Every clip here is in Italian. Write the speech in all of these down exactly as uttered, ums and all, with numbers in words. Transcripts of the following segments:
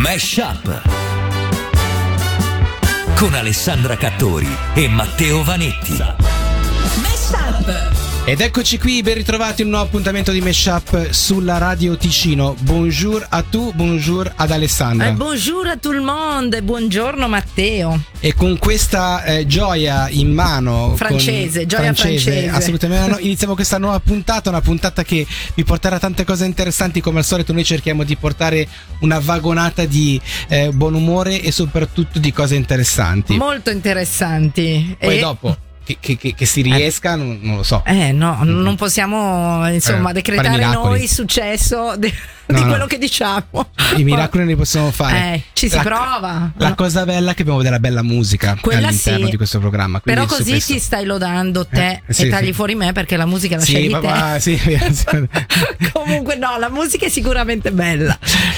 Mashup con Alessandra Cattori e Matteo Vanetti. Mashup. Ed eccoci qui, ben ritrovati in un nuovo appuntamento di Mashup sulla Radio Ticino. Bonjour a tu, bonjour ad Alessandra. Eh, bonjour a tout le monde, buongiorno Matteo. E con questa eh, gioia in mano, francese, con, gioia francese, francese. Assolutamente, iniziamo questa nuova puntata, una puntata che vi porterà tante cose interessanti. Come al solito noi cerchiamo di portare una vagonata di eh, buon umore e soprattutto di cose interessanti. Molto interessanti. Poi e... dopo Che, che, che, che si riesca, eh. non, non lo so. Eh no, non possiamo insomma eh, decretare noi il successo de, no, di quello no. che diciamo. I miracoli ne possiamo fare. Eh, ci si la, prova. La no. cosa bella è che abbiamo della bella musica Quella all'interno sì. di questo programma. Però così questo... ti stai lodando te eh, sì, e tagli sì. fuori me perché la musica la sì, scegli papà, te. Sì, Comunque no, la musica è sicuramente bella.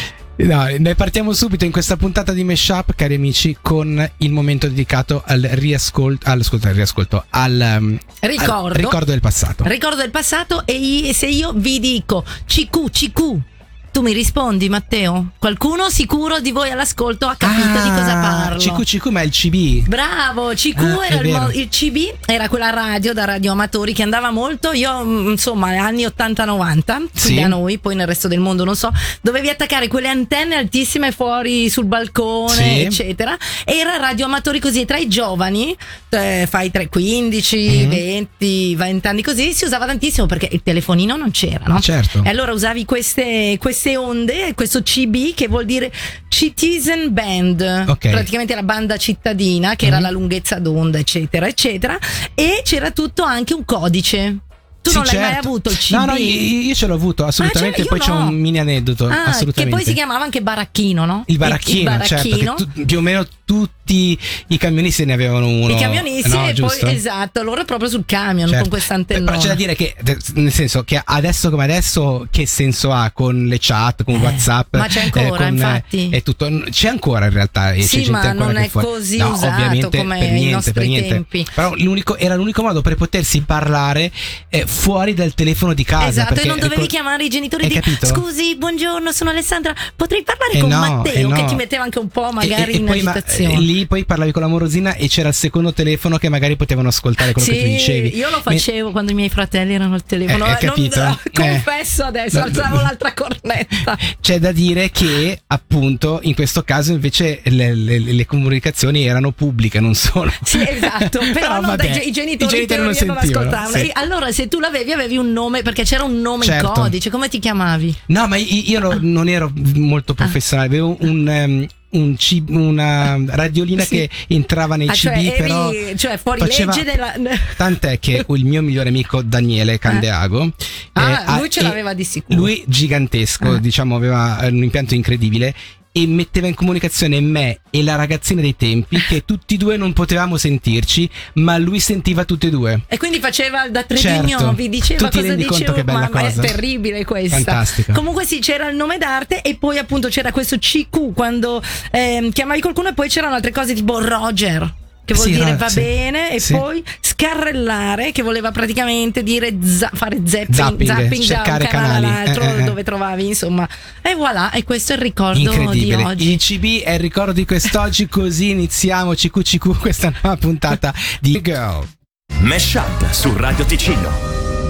No, ne partiamo subito in questa puntata di Mashup, cari amici, con il momento dedicato al riascolto, al, scusa, al riascolto, al, um, ricordo, al ricordo del passato. Ricordo del passato e se io vi dico C Q, C Q, tu mi rispondi, Matteo? Qualcuno sicuro di voi all'ascolto ha capito ah, di cosa parlo? C Q, C Q, ma è il C B. Bravo, C Q ah, era il, mo- il C B, era quella radio da radioamatori che andava molto, io insomma anni ottanta novanta, qui sì. da noi, poi nel resto del mondo non so, dovevi attaccare quelle antenne altissime fuori sul balcone, sì. eccetera. Era radioamatori così, tra i giovani, eh, fai tra quindici, mm-hmm. venti, venti anni così, si usava tantissimo perché il telefonino non c'era, no? Certo. E allora usavi queste, queste onde, questo C B che vuol dire Citizen Band, okay. praticamente la banda cittadina che mm-hmm. era la lunghezza d'onda eccetera eccetera, e c'era tutto anche un codice. Tu sì, non l'hai certo. mai avuto il C B? No, no, io, io ce l'ho avuto assolutamente. Ah, poi no. c'è un mini aneddoto. Ah, assolutamente. che poi si chiamava anche baracchino, no? Il baracchino, il, il baracchino. certo. Tu, più o meno tutti i camionisti ne avevano uno. I camionisti, no, e giusto? poi esatto, loro proprio sul camion, certo. con questa antennona. Però c'è da dire che, nel senso, che adesso come adesso, che senso ha con le chat, con eh, WhatsApp? Ma c'è ancora, eh, con, infatti. È tutto, c'è ancora in realtà. Sì, c'è gente ma ancora non che è fuori. così no, usato come per niente, i nostri per niente. tempi. Però l'unico, era l'unico modo per potersi parlare eh, fuori dal telefono di casa. Esatto, perché, e non dovevi ricor- chiamare i genitori e dire capito? scusi, buongiorno, sono Alessandra, potrei parlare eh con no, Matteo, eh no. che ti metteva anche un po' magari e, e, in e poi, agitazione. Ma, lì poi parlavi con la morosina e c'era il secondo telefono che magari potevano ascoltare quello sì, che tu dicevi. Io lo facevo Me... quando i miei fratelli erano al telefono. Eh, hai capito? Non, confesso adesso, no, alzavo no. l'altra cornetta. C'è da dire che appunto in questo caso invece le, le, le comunicazioni erano pubbliche, non solo. Sì, esatto, però, però non, vabbè, i genitori, i genitori non, non ascoltavano. Sì. Allora se tu l'avevi avevi un nome, perché c'era un nome certo. in codice, come ti chiamavi? No, ma io, io ah. non ero molto professionale, avevo un... Um, Un C- una radiolina sì. che entrava nei ah, C B, cioè, però eri, cioè fuori faceva, legge della... tant'è che il mio migliore amico Daniele Candeago eh. ah, eh, lui ce l'aveva di sicuro, lui gigantesco, eh. diciamo aveva un impianto incredibile e metteva in comunicazione me e la ragazzina dei tempi, che tutti e due non potevamo sentirci, ma lui sentiva tutte e due. E quindi faceva da Trevignò, certo. vi diceva tu cosa dicevo, che bella ma cosa. È terribile questa. Fantastica. Comunque sì, c'era il nome d'arte e poi appunto c'era questo C Q quando eh, chiamavi qualcuno, e poi c'erano altre cose tipo Roger, che vuol sì, dire no, va sì. bene, e sì. poi scarrellare, che voleva praticamente dire za- fare zapping, zapping, zapping da un canale all'altro, eh, eh. dove trovavi insomma, e voilà, e questo è il ricordo di oggi. Il C B è il ricordo di quest'oggi, così iniziamo C Q C Q, questa nuova puntata di Girl. Mashup su Radio Ticino.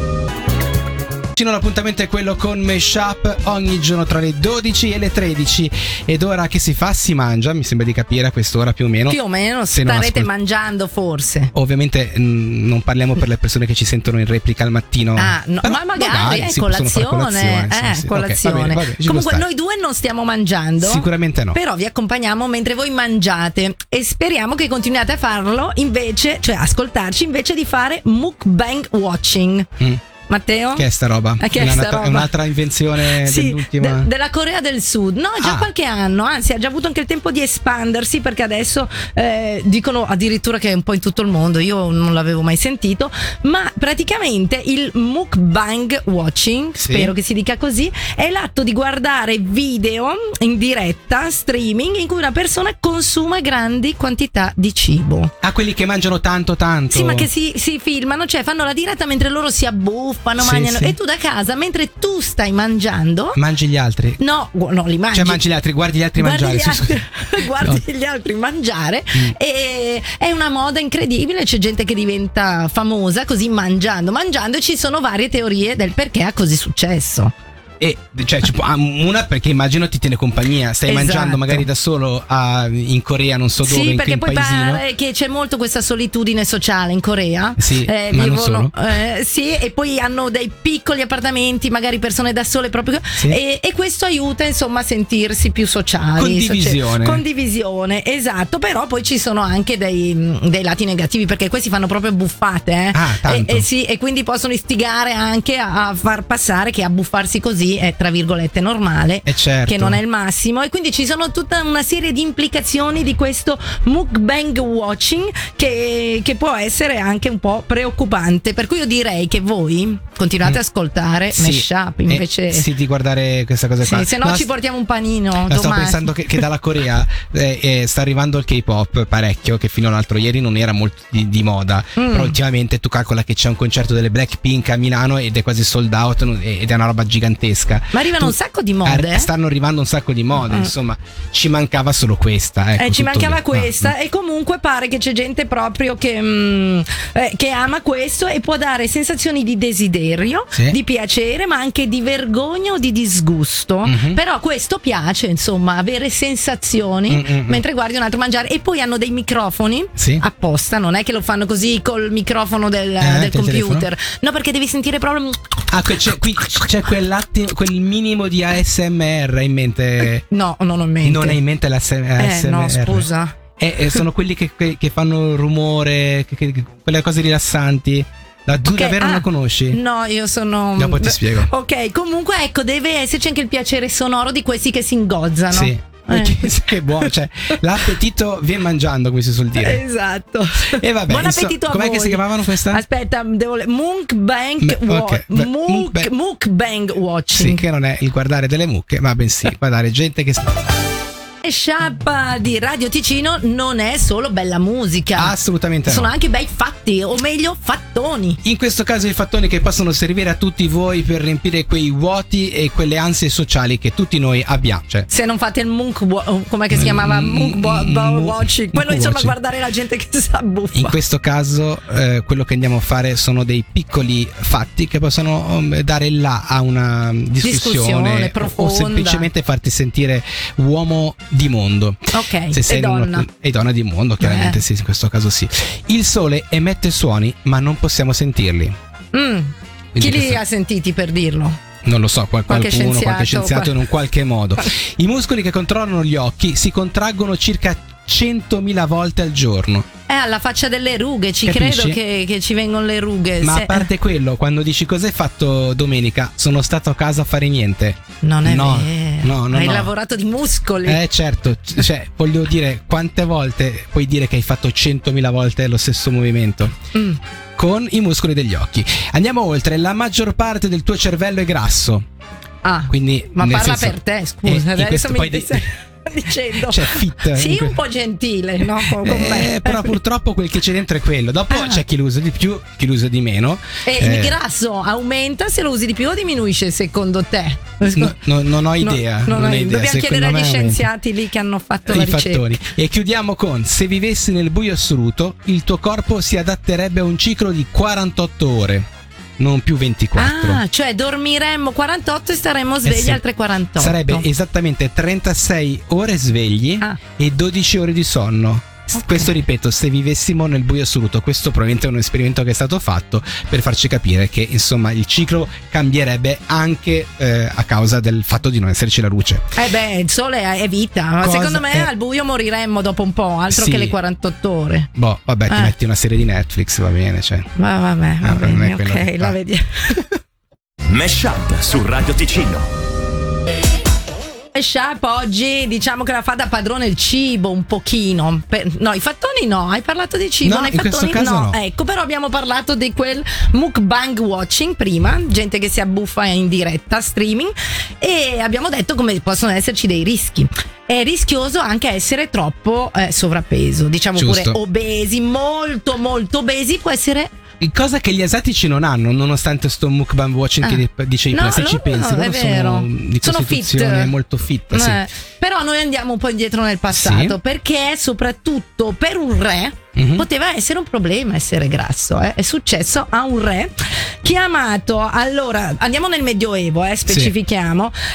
L'appuntamento è quello con Mashup ogni giorno tra le dodici e le tredici, ed ora che si fa si mangia, mi sembra di capire a quest'ora più o meno. Più o meno starete ascol- mangiando forse. Ovviamente mh, non parliamo per le persone che ci sentono in replica al mattino. Ah, no, ma magari è colazione, colazione, eh, sì, colazione. Okay, va bene, va bene, comunque noi due non stiamo mangiando. Sicuramente no. Però vi accompagniamo mentre voi mangiate e speriamo che continuiate a farlo invece, cioè ascoltarci invece di fare mukbang watching. Mm. Matteo? Che è sta roba? Che è, è, sta un'altra, roba? è un'altra invenzione sì, dell'ultima de- della Corea del Sud. No, già ah. qualche anno, anzi ha già avuto anche il tempo di espandersi, perché adesso eh, dicono addirittura che è un po' in tutto il mondo. Io non l'avevo mai sentito, ma praticamente il mukbang watching, sì. spero che si dica così, è l'atto di guardare video in diretta, streaming, in cui una persona consuma grandi quantità di cibo. Ah, quelli che mangiano tanto tanto. Sì, ma che si, si filmano, cioè fanno la diretta mentre loro si abbuffano, abbuffano, Sì, mangiano sì. e tu da casa mentre tu stai mangiando Mangi gli altri. no, gu- no li mangi Cioè mangi gli altri, guardi gli altri Guardi mangiare. gli sì, altri, scusa. guardi No. gli altri mangiare Mm. e è una moda incredibile, c'è gente che diventa famosa così mangiando, mangiando e ci sono varie teorie del perché ha così successo. E cioè, ci può- ah, una perché immagino ti tiene compagnia. Stai Esatto. mangiando magari da solo a- in Corea, non so dove, Sì, in perché che poi paesino. pare che c'è molto questa solitudine sociale in Corea. Sì, ma non solo. eh, sì, e poi hanno dei piccoli appartamenti, magari persone da sole proprio. Sì. E, e questo aiuta insomma a sentirsi più sociali. Condivisione. Cioè, condivisione, esatto. Però poi ci sono anche dei, dei lati negativi perché questi fanno proprio buffate. Eh. Ah, tanto. E, e sì, e quindi possono istigare anche a, a far passare che abbuffarsi così è tra virgolette normale, Eh, certo. che non è il massimo, e quindi ci sono tutta una serie di implicazioni di questo mukbang watching che, che può essere anche un po' preoccupante, per cui io direi che voi continuate Mm. ad ascoltare Sì. Meshup Eh, invece sì, di guardare questa cosa sì, qua. se no, No, ci st- portiamo un panino no, domani. Stavo pensando che, che dalla Corea eh, eh, sta arrivando il K-pop parecchio, che fino all'altro ieri non era molto di, di moda, Mm. però ultimamente tu calcola che c'è un concerto delle Blackpink a Milano ed è quasi sold out non- ed è una roba gigantesca. Ma arrivano Tu- un sacco di mode, eh, eh? stanno arrivando un sacco di mode, Mm. insomma, ci mancava solo questa. Ecco, Eh, ci tutto mancava lì. questa No, no. e comunque pare che c'è gente proprio che, mm, eh, che ama questo e può dare sensazioni di desiderio, Sì. di piacere, ma anche di vergogna o di disgusto. Mhm. Però questo piace, insomma, avere sensazioni Mm-mm. mentre guardi un altro mangiare. E poi hanno dei microfoni Sì. apposta, non è che lo fanno così col microfono del, Eh, del del computer, no, perché devi sentire proprio. Ah, que- c'è, qui c'è quell'attimo, quel minimo di A S M R in mente. No, non ho in mente. Non hai in mente l'A S M R? Eh, no, scusa. Eh, eh, sono quelli che, che- che fanno rumore, che- che- quelle cose rilassanti. La, tu Ok, davvero non ah, la conosci? No, io sono. Dopo ti spiego. Ok, comunque ecco, deve esserci anche il piacere sonoro di questi che si ingozzano. Sì. Eh. Che buono, cioè l'appetito viene mangiando, come si suol dire. Esatto. E vabbè, Buon insomma, appetito a com'è voi. che si chiamavano questa? Aspetta, devo le- Mukbang Beh, wa- ok, beh, Muk- mukbang- Mukbang Sì, watching. che non è il guardare delle mucche, ma bensì guardare gente che. Sciappa di Radio Ticino non è solo bella musica. Assolutamente no. Sono anche bei fatti, o meglio, fattoni. In questo caso i fattoni che possono servire a tutti voi per riempire quei vuoti e quelle ansie sociali che tutti noi abbiamo. Cioè, Se non fate il Munk, com'è che si chiamava? Mm, Munk bo- bo- mm, watching. Quello Munk insomma, watching. guardare la gente che si abbuffa. in questo caso eh, quello che andiamo a fare sono dei piccoli fatti che possono um, dare là a una discussione, Discussione o- profonda. o semplicemente farti sentire uomo di mondo. Ok, Se sei e in una- donna. e donna di mondo, chiaramente Eh. sì, in questo caso sì. Il sole emette suoni, ma non possiamo sentirli. Mm. Chi li questo- ha sentiti per dirlo? Non lo so, qual- Qualche qualcuno, scienziato, qualche scienziato qual- in un qualche modo. I muscoli che controllano gli occhi si contraggono circa centomila volte al giorno. Eh, alla faccia delle rughe, ci Capisci? credo che, che ci vengono le rughe. Ma Se- a parte quello, quando dici cos'hai fatto domenica, sono stato a casa a fare niente. Non è No, vero. no, no, Hai no. lavorato di muscoli. Eh certo, c- cioè voglio dire, quante volte puoi dire che hai fatto centomila volte lo stesso movimento? Mm. Con i muscoli degli occhi. Andiamo oltre, la maggior parte del tuo cervello è grasso. Ah, Quindi, ma nel parla senso- per te, Eh, scusa. in Adesso questo mi poi de- stai dicendo. Cioè fit. Sì, in que- un po' gentile, no? Con, con me. Eh, però purtroppo quel che c'è dentro è quello. Dopo Ah. c'è chi lo usa di più, chi lo usa di meno. E Eh, il grasso aumenta se lo usi di più o diminuisce secondo te? no- no- non ho No, idea. non non ho ho idea. idea. Dobbiamo Secondo chiedere me agli aumenta. scienziati lì che hanno fatto la I ricerca. fattori. E chiudiamo con: se vivessi nel buio assoluto, il tuo corpo si adatterebbe a un ciclo di quarantotto ore, non più ventiquattro. Ah, cioè dormiremmo quarantotto e staremmo svegli Eh sì. altre quarantotto. Sarebbe esattamente trentasei ore svegli Ah. e dodici ore di sonno. S- Ok. Questo ripeto, se vivessimo nel buio assoluto. Questo probabilmente è un esperimento che è stato fatto per farci capire che insomma il ciclo cambierebbe anche eh, a causa del fatto di non esserci la luce. Eh beh, il sole è vita. Ma Cosa- secondo me eh. al buio moriremmo dopo un po', altro Sì. che le quarantotto ore. Boh, vabbè, ti Eh. metti una serie di Netflix, va bene, cioè. Ma vabbè, va Ah, non bene, è quello ok, che la fa. vediamo. Mashup su Radio Ticino. Sharp oggi diciamo che la fa da padrone il cibo un pochino. Per- no, i fattoni no, hai parlato di cibo, No, nei in questo fattoni caso no. Ecco, però abbiamo parlato di quel mukbang watching prima, gente che si abbuffa in diretta, streaming, e abbiamo detto come possono esserci dei rischi. È rischioso anche essere troppo eh, sovrappeso, diciamo Giusto. pure obesi, molto molto obesi può essere Cosa che gli asiatici non hanno, nonostante sto mukbang watching ah. che dice i no, se ci pensi, no, loro sono di sono costituzione fit. molto fit. Sì. Eh, però noi andiamo un po' indietro nel passato, sì. perché soprattutto per un re mm-hmm. poteva essere un problema essere grasso. Eh. È successo a un re chiamato, allora andiamo nel Medioevo, eh, specifichiamo. Sì.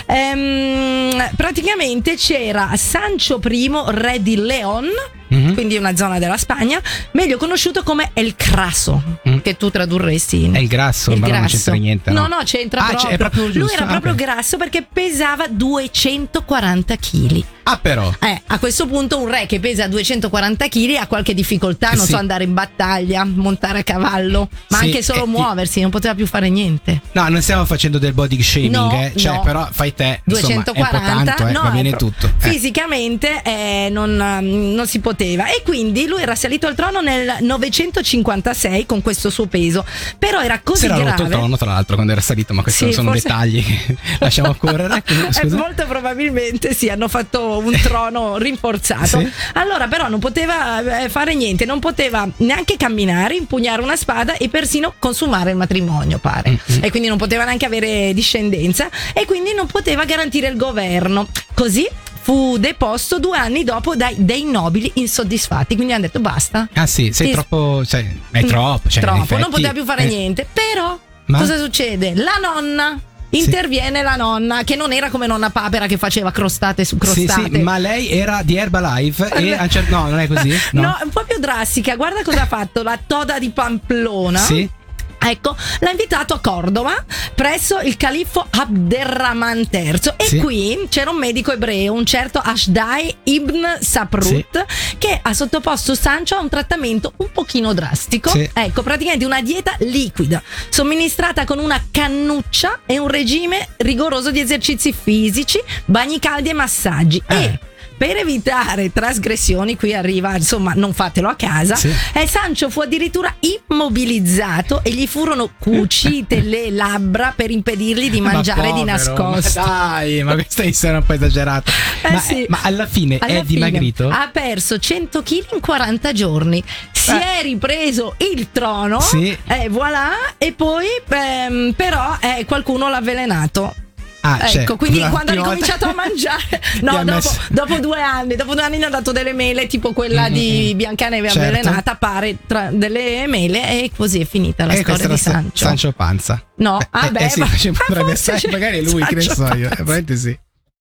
Ehm, praticamente c'era Sancho I, re di León. Mm-hmm. Quindi una zona della Spagna, meglio conosciuto come El Crasso, mm. che tu tradurresti in... È il grasso, il ma grasso. non c'entra niente. No, no, no c'entra ah, proprio. È proprio giusto. Lui era ah, proprio okay. grasso perché pesava duecentoquaranta chili. Ah, però. Eh, a questo punto un re che pesa duecentoquaranta chili ha qualche difficoltà, non sì. so, andare in battaglia, montare a cavallo, ma sì, anche solo eh, muoversi, non poteva più fare niente. No, non stiamo facendo del body shaming, no, eh. Cioè, no. però fai te, duecentoquaranta, insomma, è un po' tanto, eh, no, va bene pro- tutto. Eh. Fisicamente eh, non, non si poteva, e quindi lui era salito al trono nel novecentocinquantasei con questo suo peso, però era così si era grave. rotto il trono, tra l'altro, quando era salito, ma questi sì, sono forse... dettagli che lasciamo correre. Eh, molto probabilmente sì, hanno fatto un trono rinforzato. Sì. Allora però non poteva eh, fare niente, non poteva neanche camminare, impugnare una spada e persino consumare il matrimonio, pare. Mm-hmm. E quindi non poteva neanche avere discendenza e quindi non poteva garantire il governo. Così fu deposto due anni dopo dai dei nobili insoddisfatti, quindi hanno detto basta. Ah sì, sei Ti... troppo, cioè, è troppo, cioè, troppo, effetti, non poteva più fare eh... niente. Però Ma? cosa succede? La nonna interviene, sì. La nonna, che non era come nonna Papera che faceva crostate su crostate. Sì, sì, ma lei era di Herbalife e a cer- no, non è così? No, no, un po' più drastica. Guarda cosa ha fatto la Toda di Pamplona. Sì. Ecco, l'ha invitato a Cordova presso il califfo Abderrahman terzo e sì. qui c'era un medico ebreo, un certo Ashdai ibn Saprut, sì. che ha sottoposto Sancho a un trattamento un pochino drastico. Sì. Ecco, praticamente una dieta liquida, somministrata con una cannuccia e un regime rigoroso di esercizi fisici, bagni caldi e massaggi. Eh. E per evitare trasgressioni, qui arriva, insomma, non fatelo a casa, sì. eh, Sancho fu addirittura immobilizzato e gli furono cucite le labbra per impedirgli di mangiare povero, di nascosto. Ma dai, ma questa è un po' esagerata. Eh ma, sì. ma alla fine alla è fine dimagrito? Ha perso cento chili in quaranta giorni. Si eh. è ripreso il trono, sì. eh, voilà, e poi ehm, però eh, qualcuno l'ha avvelenato. Ah, ecco, cioè, quindi quando ha volta... ricominciato a mangiare, no, dopo, dopo due anni, dopo due anni ne ha dato delle mele, tipo quella mm-hmm. di Biancaneve certo. avvelenata, pare tra delle mele, e così è finita la e storia di Sancho. Sancho Panza. No, eh, ah beh, eh sì, ma, potrebbe essere, magari lui, che ne so io, probabilmente sì.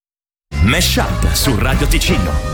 Mesh Up su Radio Ticino.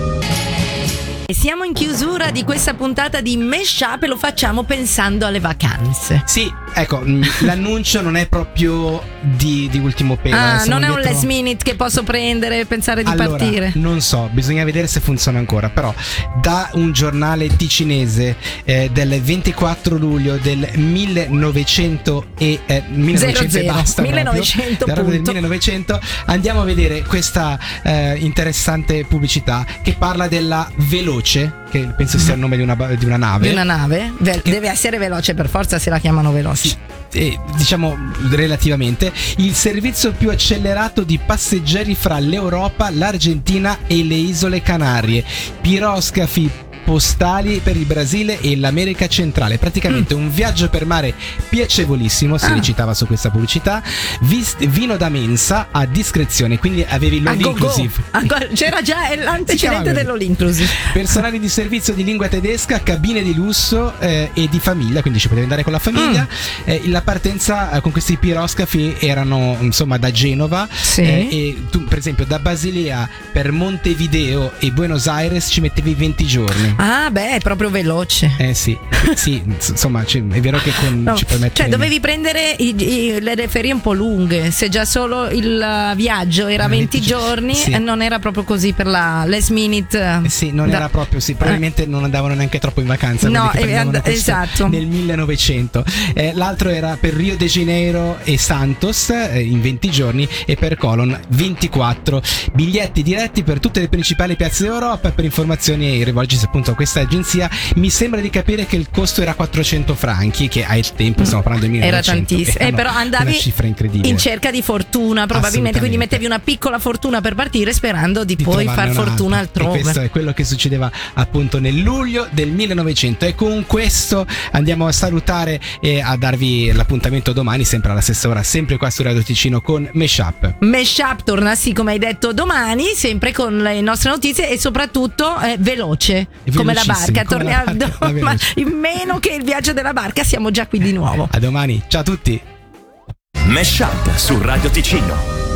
E siamo in chiusura di questa puntata di Mesh Up e lo facciamo pensando alle vacanze. Sì, ecco, l'annuncio non è proprio di, di ultimo pelo. Ah, eh, non è dietro... un last minute che posso prendere e pensare di allora, partire. Non so, bisogna vedere se funziona ancora. Però da un giornale ticinese eh, del ventiquattro luglio del millenovecento e eh, millenovecento zero zero, e basta millenovecento proprio, del millenovecento andiamo a vedere questa eh, interessante pubblicità che parla della Veloce, che penso sia il nome di una, di una nave. Di una nave? Ve- che... Deve essere veloce per forza se la chiamano veloce. Sì. Eh, diciamo relativamente il servizio più accelerato di passeggeri fra l'Europa, l'Argentina e le isole Canarie, piroscafi postali per il Brasile e l'America centrale, praticamente mm. un viaggio per mare piacevolissimo, si ah. recitava su questa pubblicità, Vist- vino da mensa a discrezione, quindi avevi l'all inclusive. C'era già l'antecedente dell'all inclusive. Personale di servizio di lingua tedesca, cabine di lusso eh, e di famiglia, quindi ci potevi andare con la famiglia. Mm. Eh, la partenza eh, con questi piroscafi erano insomma da Genova, sì. eh, e tu per esempio da Basilea per Montevideo e Buenos Aires ci mettevi venti giorni. Ah, beh, è proprio veloce. Eh sì, sì, insomma, c- è vero che con, no, ci permette. Cioè, dovevi prendere i, i, le ferie un po' lunghe. Se già solo il viaggio era venti giorni, sì. eh, non era proprio così per la last minute. Eh sì, non da... era proprio, sì. Probabilmente eh. non andavano neanche troppo in vacanza. No, eh, and- esatto. Nel millenovecento. Eh, l'altro era per Rio de Janeiro e Santos eh, in venti giorni, e per Colon ventiquattro. Biglietti diretti per tutte le principali piazze d'Europa. Per informazioni rivolgisi appunto appunto questa agenzia, mi sembra di capire che il costo era quattrocento franchi, che al tempo stiamo parlando del millenovecento, era tantissimo, eh, però andavi una cifra incredibile, in cerca di fortuna probabilmente, quindi mettevi una piccola fortuna per partire sperando di, di poi far fortuna altrove. E questo è quello che succedeva appunto nel luglio del millenovecento. E con questo andiamo a salutare e a darvi l'appuntamento domani sempre alla stessa ora, sempre qua su Radio Ticino con Meshup. Meshup torna sì, come hai detto, domani, sempre con le nostre notizie e soprattutto eh, veloce come la barca. Torniamo domani, in meno che il viaggio della barca, siamo già qui di nuovo. A domani, ciao a tutti. Meshup su Radio Ticino.